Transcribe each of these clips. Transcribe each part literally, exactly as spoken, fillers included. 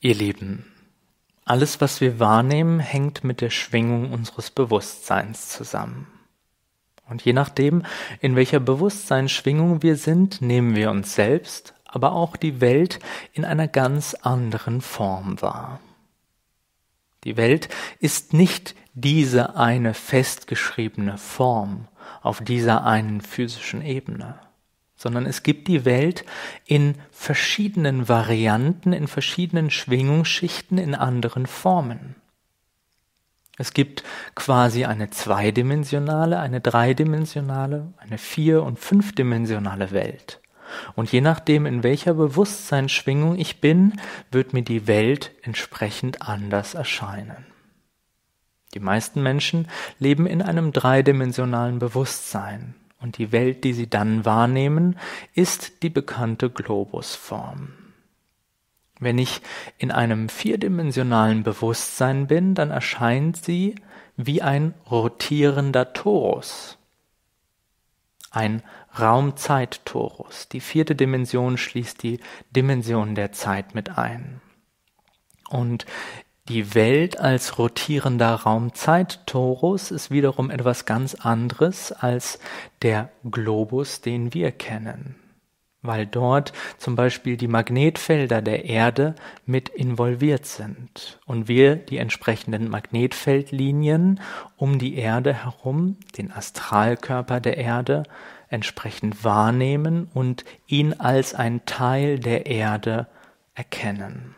Ihr Lieben, alles, was wir wahrnehmen, hängt mit der Schwingung unseres Bewusstseins zusammen. Und je nachdem, in welcher Bewusstseinsschwingung wir sind, nehmen wir uns selbst, aber auch die Welt in einer ganz anderen Form wahr. Die Welt ist nicht diese eine festgeschriebene Form auf dieser einen physischen Ebene, sondern es gibt die Welt in verschiedenen Varianten, in verschiedenen Schwingungsschichten, in anderen Formen. Es gibt quasi eine zweidimensionale, eine dreidimensionale, eine vier- und fünfdimensionale Welt. Und je nachdem, in welcher Bewusstseinsschwingung ich bin, wird mir die Welt entsprechend anders erscheinen. Die meisten Menschen leben in einem dreidimensionalen Bewusstsein. Und die Welt, die sie dann wahrnehmen, ist die bekannte Globusform. Wenn ich in einem vierdimensionalen Bewusstsein bin, dann erscheint sie wie ein rotierender Torus, ein Raum-Zeit-Torus. Die vierte Dimension schließt die Dimension der Zeit mit ein. Und die Welt als rotierender Raum-Zeit-Torus ist wiederum etwas ganz anderes als der Globus, den wir kennen, weil dort zum Beispiel die Magnetfelder der Erde mit involviert sind und wir die entsprechenden Magnetfeldlinien um die Erde herum, den Astralkörper der Erde, entsprechend wahrnehmen und ihn als ein Teil der Erde erkennen.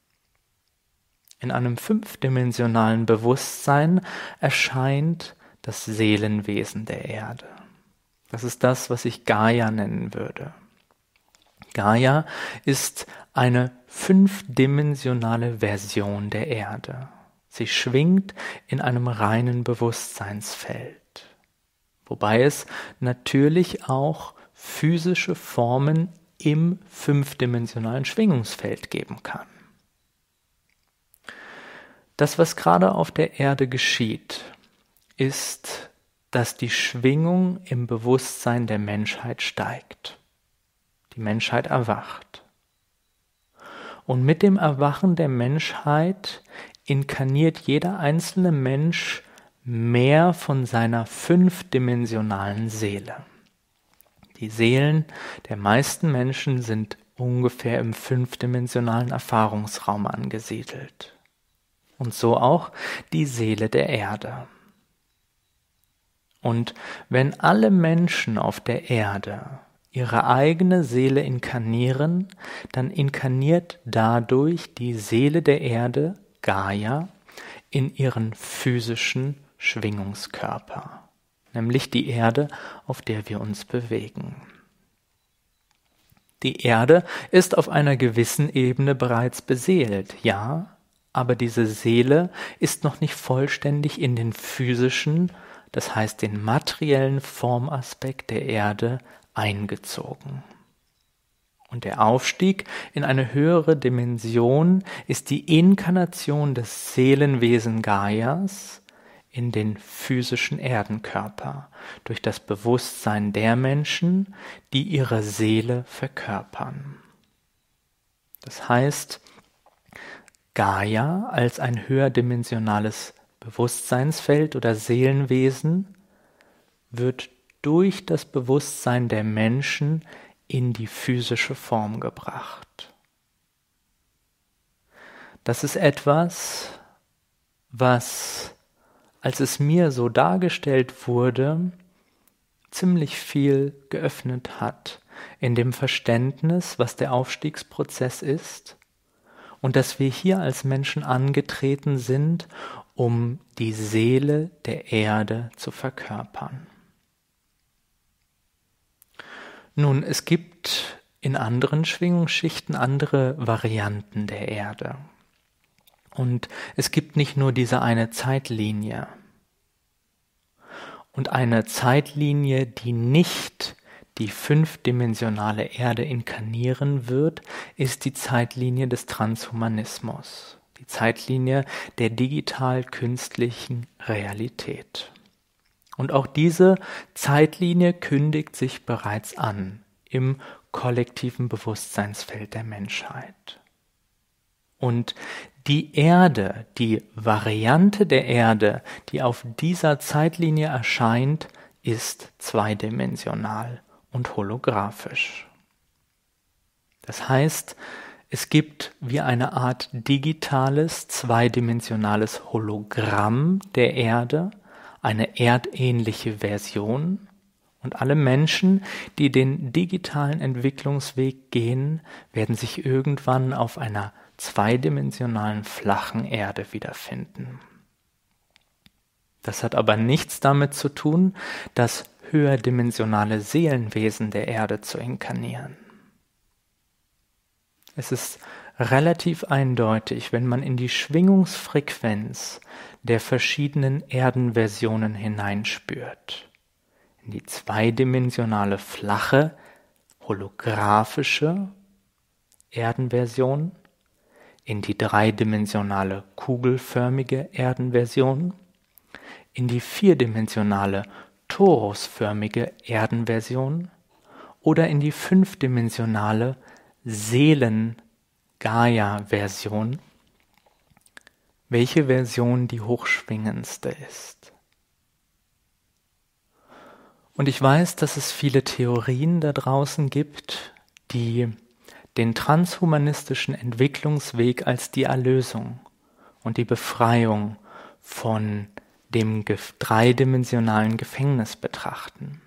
In einem fünfdimensionalen Bewusstsein erscheint das Seelenwesen der Erde. Das ist das, was ich Gaia nennen würde. Gaia ist eine fünfdimensionale Version der Erde. Sie schwingt in einem reinen Bewusstseinsfeld, wobei es natürlich auch physische Formen im fünfdimensionalen Schwingungsfeld geben kann. Das, was gerade auf der Erde geschieht, ist, dass die Schwingung im Bewusstsein der Menschheit steigt. Die Menschheit erwacht. Und mit dem Erwachen der Menschheit inkarniert jeder einzelne Mensch mehr von seiner fünfdimensionalen Seele. Die Seelen der meisten Menschen sind ungefähr im fünfdimensionalen Erfahrungsraum angesiedelt. Und so auch die Seele der Erde. Und wenn alle Menschen auf der Erde ihre eigene Seele inkarnieren, dann inkarniert dadurch die Seele der Erde, Gaia, in ihren physischen Schwingungskörper, nämlich die Erde, auf der wir uns bewegen. Die Erde ist auf einer gewissen Ebene bereits beseelt, ja, aber diese Seele ist noch nicht vollständig in den physischen, das heißt den materiellen Formaspekt der Erde eingezogen. Und der Aufstieg in eine höhere Dimension ist die Inkarnation des Seelenwesen Gaias in den physischen Erdenkörper durch das Bewusstsein der Menschen, die ihre Seele verkörpern. Das heißt, Gaia als ein höherdimensionales Bewusstseinsfeld oder Seelenwesen wird durch das Bewusstsein der Menschen in die physische Form gebracht. Das ist etwas, was, als es mir so dargestellt wurde, ziemlich viel geöffnet hat in dem Verständnis, was der Aufstiegsprozess ist, und dass wir hier als Menschen angetreten sind, um die Seele der Erde zu verkörpern. Nun, es gibt in anderen Schwingungsschichten andere Varianten der Erde. Und es gibt nicht nur diese eine Zeitlinie. Und eine Zeitlinie, die nicht die fünfdimensionale Erde inkarnieren wird, ist die Zeitlinie des Transhumanismus, die Zeitlinie der digital-künstlichen Realität. Und auch diese Zeitlinie kündigt sich bereits an im kollektiven Bewusstseinsfeld der Menschheit. Und die Erde, die Variante der Erde, die auf dieser Zeitlinie erscheint, ist zweidimensional und holographisch. Das heißt, es gibt wie eine Art digitales, zweidimensionales Hologramm der Erde, eine erdähnliche Version, und alle Menschen, die den digitalen Entwicklungsweg gehen, werden sich irgendwann auf einer zweidimensionalen flachen Erde wiederfinden. Das hat aber nichts damit zu tun, das höherdimensionale Seelenwesen der Erde zu inkarnieren. Es ist relativ eindeutig, wenn man in die Schwingungsfrequenz der verschiedenen Erdenversionen hineinspürt. In die zweidimensionale, flache, holographische Erdenversion, in die dreidimensionale, kugelförmige Erdenversion, in die vierdimensionale, torusförmige Erdenversion oder in die fünfdimensionale Seelen-Gaia-Version, welche Version die hochschwingendste ist. Und ich weiß, dass es viele Theorien da draußen gibt, die den transhumanistischen Entwicklungsweg als die Erlösung und die Befreiung von dem dreidimensionalen Gefängnis betrachten.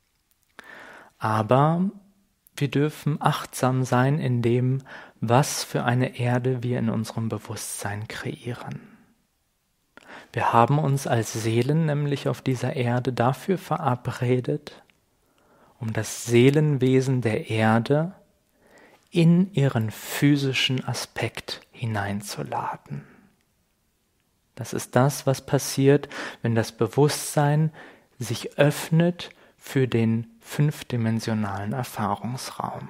Aber wir dürfen achtsam sein in dem, was für eine Erde wir in unserem Bewusstsein kreieren. Wir haben uns als Seelen nämlich auf dieser Erde dafür verabredet, um das Seelenwesen der Erde in ihren physischen Aspekt hineinzuladen. Das ist das, was passiert, wenn das Bewusstsein sich öffnet für den fünfdimensionalen Erfahrungsraum.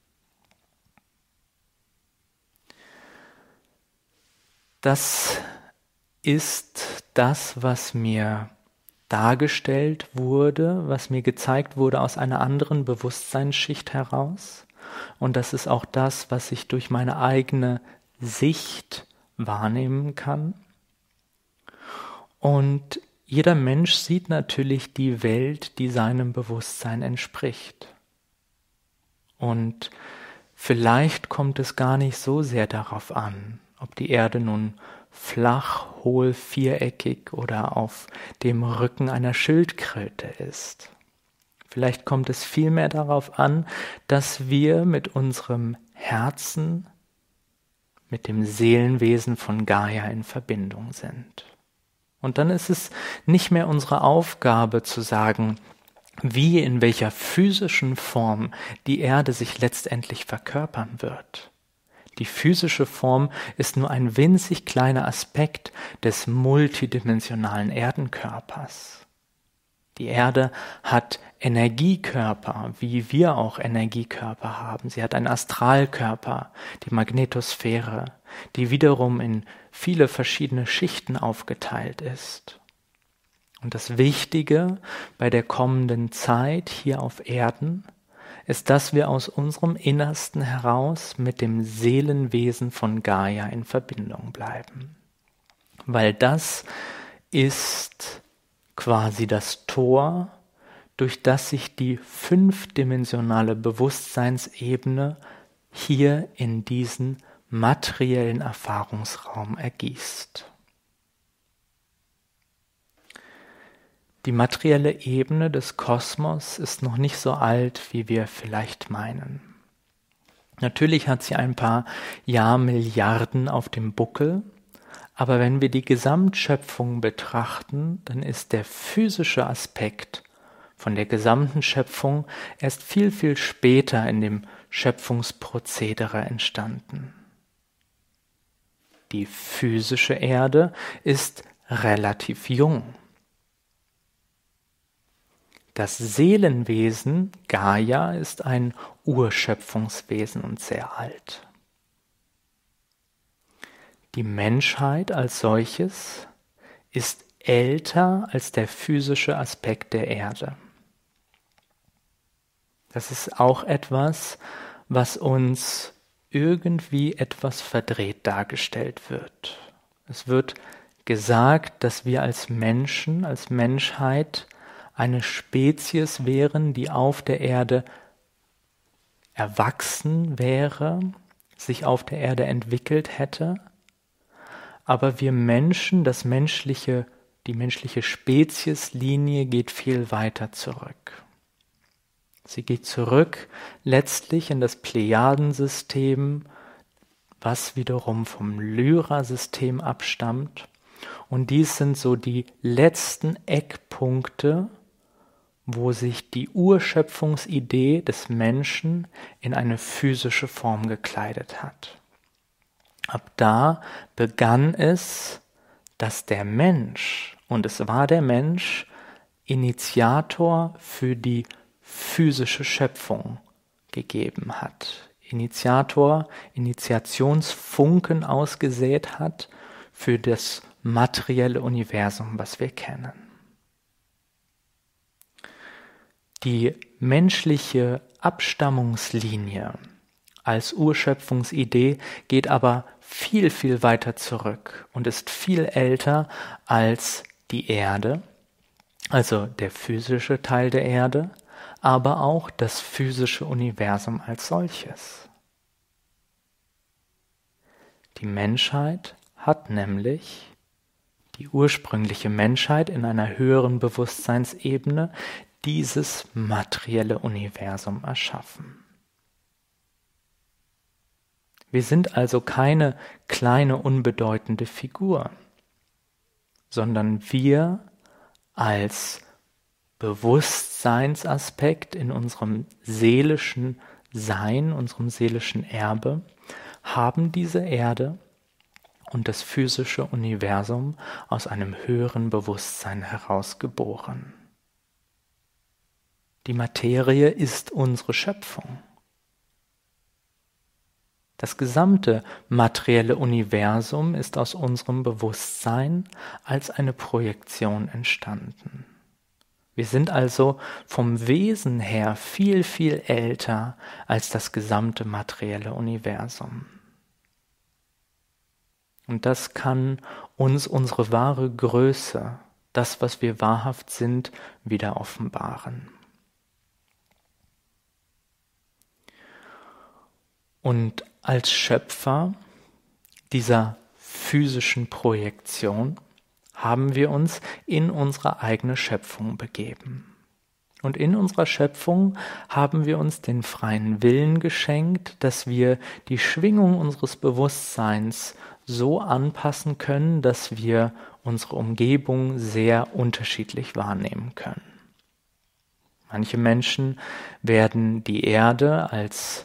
Das ist das, was mir dargestellt wurde, was mir gezeigt wurde aus einer anderen Bewusstseinsschicht heraus. Und das ist auch das, was ich durch meine eigene Sicht wahrnehmen kann. Und jeder Mensch sieht natürlich die Welt, die seinem Bewusstsein entspricht. Und vielleicht kommt es gar nicht so sehr darauf an, ob die Erde nun flach, hohl, viereckig oder auf dem Rücken einer Schildkröte ist. Vielleicht kommt es vielmehr darauf an, dass wir mit unserem Herzen, mit dem Seelenwesen von Gaia in Verbindung sind. Und dann ist es nicht mehr unsere Aufgabe zu sagen, wie, in welcher physischen Form die Erde sich letztendlich verkörpern wird. Die physische Form ist nur ein winzig kleiner Aspekt des multidimensionalen Erdenkörpers. Die Erde hat Energiekörper, wie wir auch Energiekörper haben. Sie hat einen Astralkörper, die Magnetosphäre, die wiederum in viele verschiedene Schichten aufgeteilt ist. Und das Wichtige bei der kommenden Zeit hier auf Erden ist, dass wir aus unserem Innersten heraus mit dem Seelenwesen von Gaia in Verbindung bleiben. Weil das ist quasi das Tor, durch das sich die fünfdimensionale Bewusstseinsebene hier in diesen materiellen Erfahrungsraum ergießt. Die materielle Ebene des Kosmos ist noch nicht so alt, wie wir vielleicht meinen. Natürlich hat sie ein paar Jahrmilliarden auf dem Buckel, aber wenn wir die Gesamtschöpfung betrachten, dann ist der physische Aspekt von der gesamten Schöpfung erst viel, viel später in dem Schöpfungsprozedere entstanden. Die physische Erde ist relativ jung. Das Seelenwesen Gaia ist ein Urschöpfungswesen und sehr alt. Die Menschheit als solches ist älter als der physische Aspekt der Erde. Das ist auch etwas, was uns irgendwie etwas verdreht dargestellt wird. Es wird gesagt, dass wir als Menschen, als Menschheit eine Spezies wären, die auf der Erde erwachsen wäre, sich auf der Erde entwickelt hätte, aber wir Menschen, das menschliche, die menschliche Spezieslinie geht viel weiter zurück. Sie geht zurück letztlich in das Plejadensystem, was wiederum vom Lyra-System abstammt. Und dies sind so die letzten Eckpunkte, wo sich die Urschöpfungsidee des Menschen in eine physische Form gekleidet hat. Ab da begann es, dass der Mensch, und es war der Mensch, Initiator für die physische Schöpfung gegeben hat. Initiator, Initiationsfunken ausgesät hat für das materielle Universum, was wir kennen. Die menschliche Abstammungslinie als Urschöpfungsidee geht aber viel, viel weiter zurück und ist viel älter als die Erde, also der physische Teil der Erde, aber auch das physische Universum als solches. Die Menschheit hat nämlich, die ursprüngliche Menschheit in einer höheren Bewusstseinsebene, dieses materielle Universum erschaffen. Wir sind also keine kleine, unbedeutende Figur, sondern wir als Bewusstseinsaspekt in unserem seelischen Sein, unserem seelischen Erbe, haben diese Erde und das physische Universum aus einem höheren Bewusstsein herausgeboren. Die Materie ist unsere Schöpfung. Das gesamte materielle Universum ist aus unserem Bewusstsein als eine Projektion entstanden. Wir sind also vom Wesen her viel, viel älter als das gesamte materielle Universum. Und das kann uns unsere wahre Größe, das, was wir wahrhaft sind, wieder offenbaren. Und als Schöpfer dieser physischen Projektion haben wir uns in unsere eigene Schöpfung begeben. Und in unserer Schöpfung haben wir uns den freien Willen geschenkt, dass wir die Schwingung unseres Bewusstseins so anpassen können, dass wir unsere Umgebung sehr unterschiedlich wahrnehmen können. Manche Menschen werden die Erde als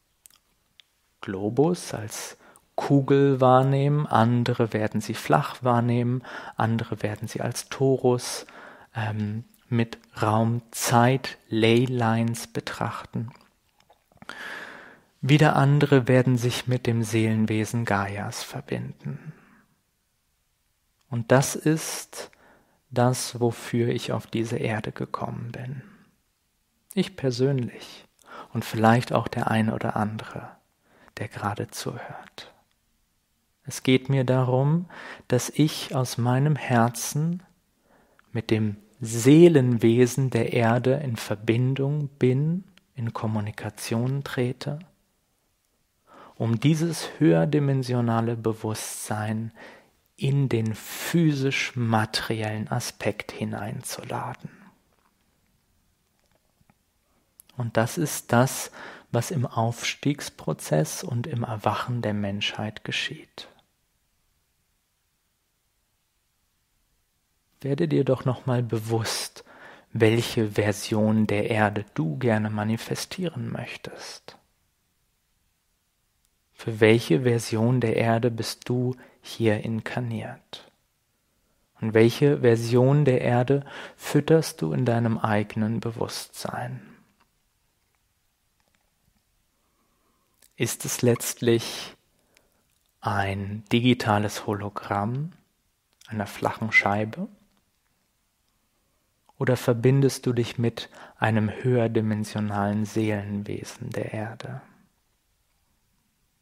Globus, als Kugel wahrnehmen, andere werden sie flach wahrnehmen, andere werden sie als Torus ähm, mit Raum-Zeit-Leylines betrachten. Wieder andere werden sich mit dem Seelenwesen Gaias verbinden. Und das ist das, wofür ich auf diese Erde gekommen bin. Ich persönlich und vielleicht auch der eine oder andere, der gerade zuhört. Es geht mir darum, dass ich aus meinem Herzen mit dem Seelenwesen der Erde in Verbindung bin, in Kommunikation trete, um dieses höherdimensionale Bewusstsein in den physisch-materiellen Aspekt hineinzuladen. Und das ist das, was im Aufstiegsprozess und im Erwachen der Menschheit geschieht. Werde dir doch nochmal bewusst, welche Version der Erde du gerne manifestieren möchtest. Für welche Version der Erde bist du hier inkarniert? Und welche Version der Erde fütterst du in deinem eigenen Bewusstsein? Ist es letztlich ein digitales Hologramm einer flachen Scheibe? Oder verbindest du dich mit einem höherdimensionalen Seelenwesen der Erde?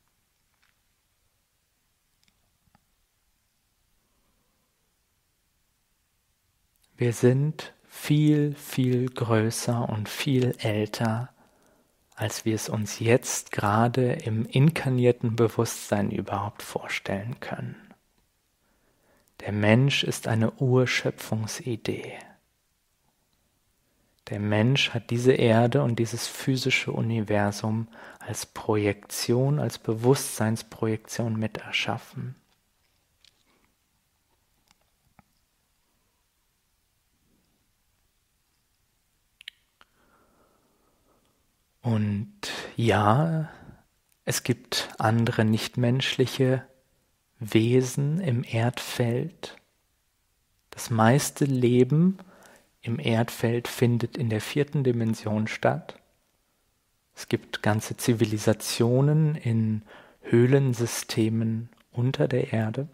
Wir sind viel, viel größer und viel älter, als wir es uns jetzt gerade im inkarnierten Bewusstsein überhaupt vorstellen können. Der Mensch ist eine Urschöpfungsidee. Der Mensch hat diese Erde und dieses physische Universum als Projektion, als Bewusstseinsprojektion mit erschaffen. Und ja, es gibt andere nichtmenschliche Wesen im Erdfeld. Das meiste Leben im Erdfeld findet in der vierten Dimension statt. Es gibt ganze Zivilisationen in Höhlensystemen unter der Erde.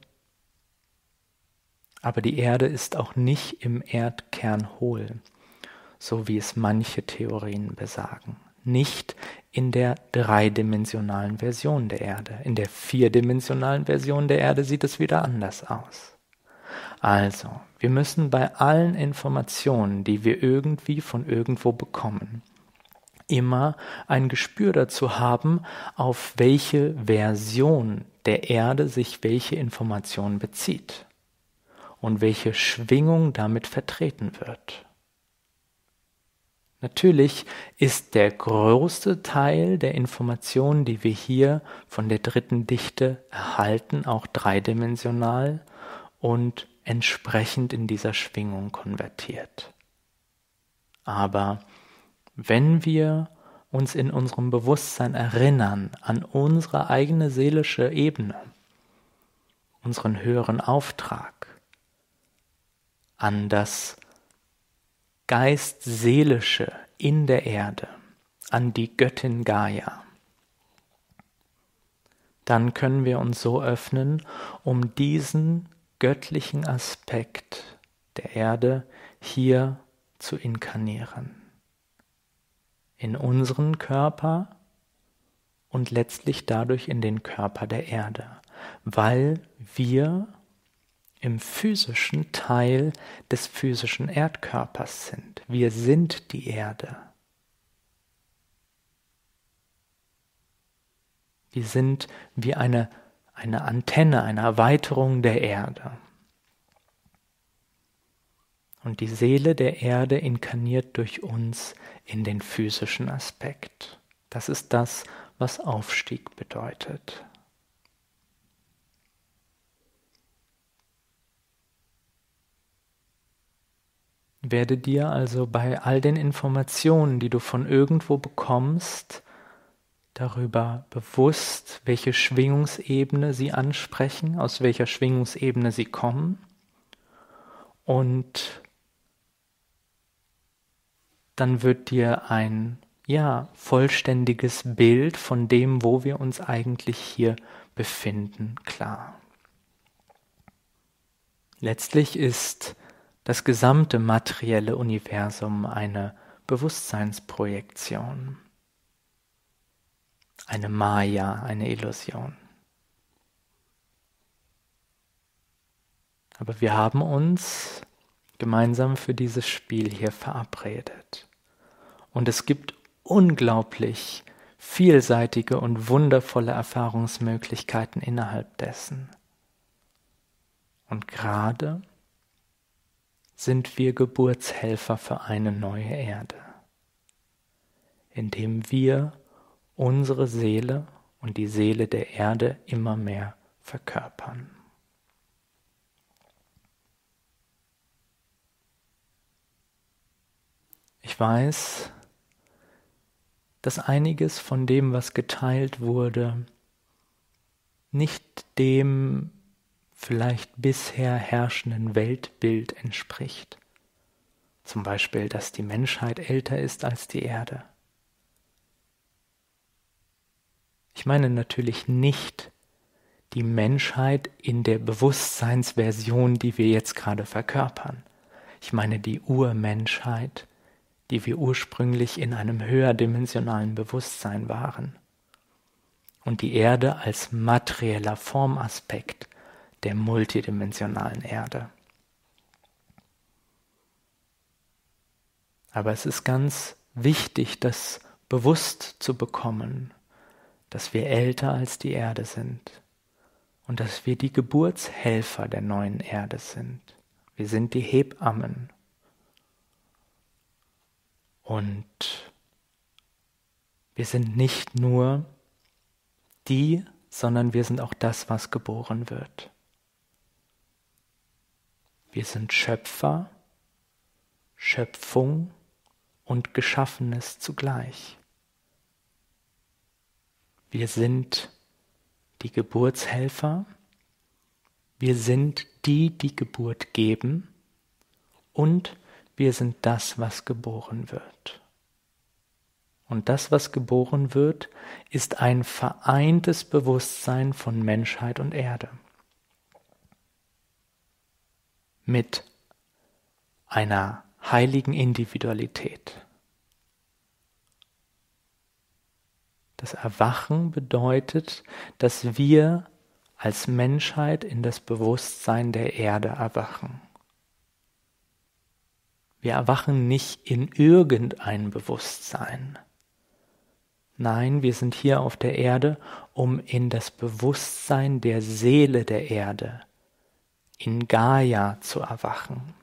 Aber die Erde ist auch nicht im Erdkern hohl, so wie es manche Theorien besagen. Nicht in der dreidimensionalen Version der Erde. In der vierdimensionalen Version der Erde sieht es wieder anders aus. Also, wir müssen bei allen Informationen, die wir irgendwie von irgendwo bekommen, immer ein Gespür dazu haben, auf welche Version der Erde sich welche Information bezieht und welche Schwingung damit vertreten wird. Natürlich ist der größte Teil der Informationen, die wir hier von der dritten Dichte erhalten, auch dreidimensional und entsprechend in dieser Schwingung konvertiert. Aber wenn wir uns in unserem Bewusstsein erinnern an unsere eigene seelische Ebene, unseren höheren Auftrag, an das Geist-Seelische in der Erde, an die Göttin Gaia, dann können wir uns so öffnen, um diesen göttlichen Aspekt der Erde hier zu inkarnieren. In unseren Körper und letztlich dadurch in den Körper der Erde, weil wir im physischen Teil des physischen Erdkörpers sind. Wir sind die Erde. Wir sind wie eine, eine Antenne, eine Erweiterung der Erde. Und die Seele der Erde inkarniert durch uns in den physischen Aspekt. Das ist das, was Aufstieg bedeutet. Werde dir also bei all den Informationen, die du von irgendwo bekommst, darüber bewusst, welche Schwingungsebene sie ansprechen, aus welcher Schwingungsebene sie kommen, und dann wird dir ein ja, vollständiges Bild von dem, wo wir uns eigentlich hier befinden, klar. Letztlich ist das gesamte materielle Universum eine Bewusstseinsprojektion, eine Maya, eine Illusion. Aber wir haben uns gemeinsam für dieses Spiel hier verabredet. Und es gibt unglaublich vielseitige und wundervolle Erfahrungsmöglichkeiten innerhalb dessen. Und gerade sind wir Geburtshelfer für eine neue Erde, indem wir unsere Seele und die Seele der Erde immer mehr verkörpern. Ich weiß, dass einiges von dem, was geteilt wurde, nicht dem vielleicht bisher herrschenden Weltbild entspricht. Zum Beispiel, dass die Menschheit älter ist als die Erde. Ich meine natürlich nicht die Menschheit in der Bewusstseinsversion, die wir jetzt gerade verkörpern. Ich meine die Urmenschheit, die wir ursprünglich in einem höherdimensionalen Bewusstsein waren. Und die Erde als materieller Formaspekt der multidimensionalen Erde. Aber es ist ganz wichtig, das bewusst zu bekommen, dass wir älter als die Erde sind und dass wir die Geburtshelfer der neuen Erde sind. Wir sind die Hebammen. Und wir sind nicht nur die, sondern wir sind auch das, was geboren wird. Wir sind Schöpfer, Schöpfung und Geschaffenes zugleich. Wir sind die Geburtshelfer, wir sind die, die Geburt geben und wir sind das, was geboren wird. Und das, was geboren wird, ist ein vereintes Bewusstsein von Menschheit und Erde. Mit einer heiligen Individualität. Das Erwachen bedeutet, dass wir als Menschheit in das Bewusstsein der Erde erwachen. Wir erwachen nicht in irgendein Bewusstsein. Nein, wir sind hier auf der Erde, um in das Bewusstsein der Seele der Erde, in Gaia zu erwachen.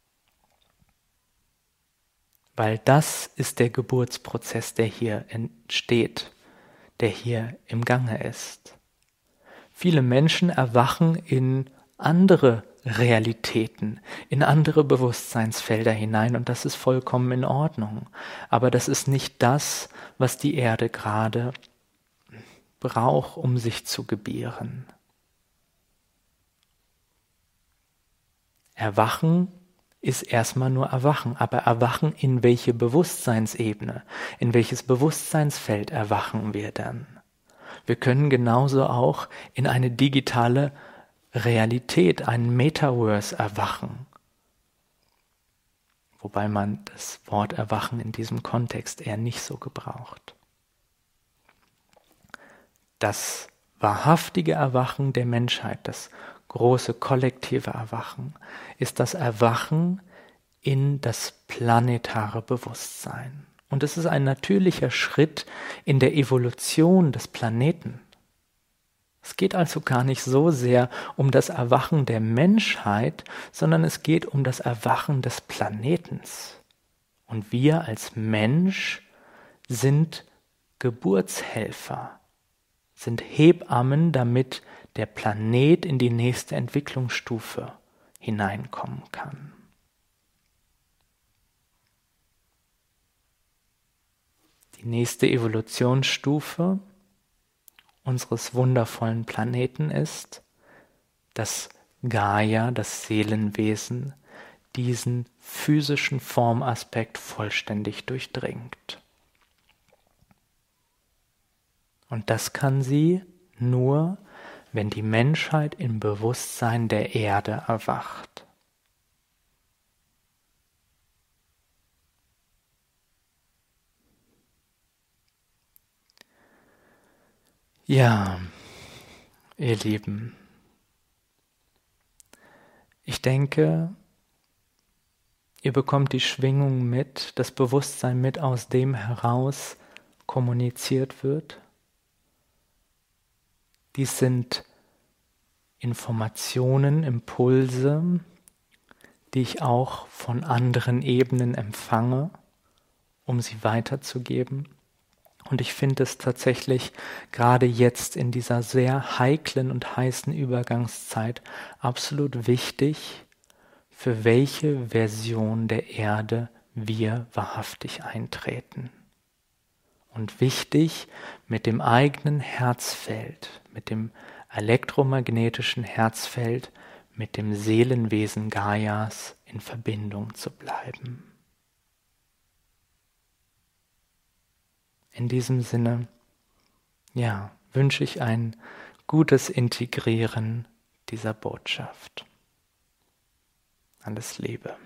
Weil das ist der Geburtsprozess, der hier entsteht, der hier im Gange ist. Viele Menschen erwachen in andere Realitäten, in andere Bewusstseinsfelder hinein und das ist vollkommen in Ordnung. Aber das ist nicht das, was die Erde gerade braucht, um sich zu gebieren. Erwachen ist erstmal nur Erwachen, aber Erwachen in welche Bewusstseinsebene, in welches Bewusstseinsfeld erwachen wir dann? Wir können genauso auch in eine digitale Realität, ein Metaverse erwachen. Wobei man das Wort Erwachen in diesem Kontext eher nicht so gebraucht. Das wahrhaftige Erwachen der Menschheit, das große kollektive Erwachen, ist das Erwachen in das planetare Bewusstsein. Und es ist ein natürlicher Schritt in der Evolution des Planeten. Es geht also gar nicht so sehr um das Erwachen der Menschheit, sondern es geht um das Erwachen des Planetens. Und wir als Mensch sind Geburtshelfer, sind Hebammen, damit der Planet in die nächste Entwicklungsstufe hineinkommen kann. Die nächste Evolutionsstufe unseres wundervollen Planeten ist, dass Gaia, das Seelenwesen, diesen physischen Formaspekt vollständig durchdringt. Und das kann sie nur, wenn die Menschheit im Bewusstsein der Erde erwacht. Ja, ihr Lieben, ich denke, ihr bekommt die Schwingung mit, das Bewusstsein mit, aus dem heraus kommuniziert wird. Dies sind Informationen, Impulse, die ich auch von anderen Ebenen empfange, um sie weiterzugeben. Und ich finde es tatsächlich gerade jetzt in dieser sehr heiklen und heißen Übergangszeit absolut wichtig, für welche Version der Erde wir wahrhaftig eintreten. Und wichtig, mit dem eigenen Herzfeld, mit dem elektromagnetischen Herzfeld, mit dem Seelenwesen Gaias in Verbindung zu bleiben. In diesem Sinne, ja, wünsche ich ein gutes Integrieren dieser Botschaft. Alles Liebe.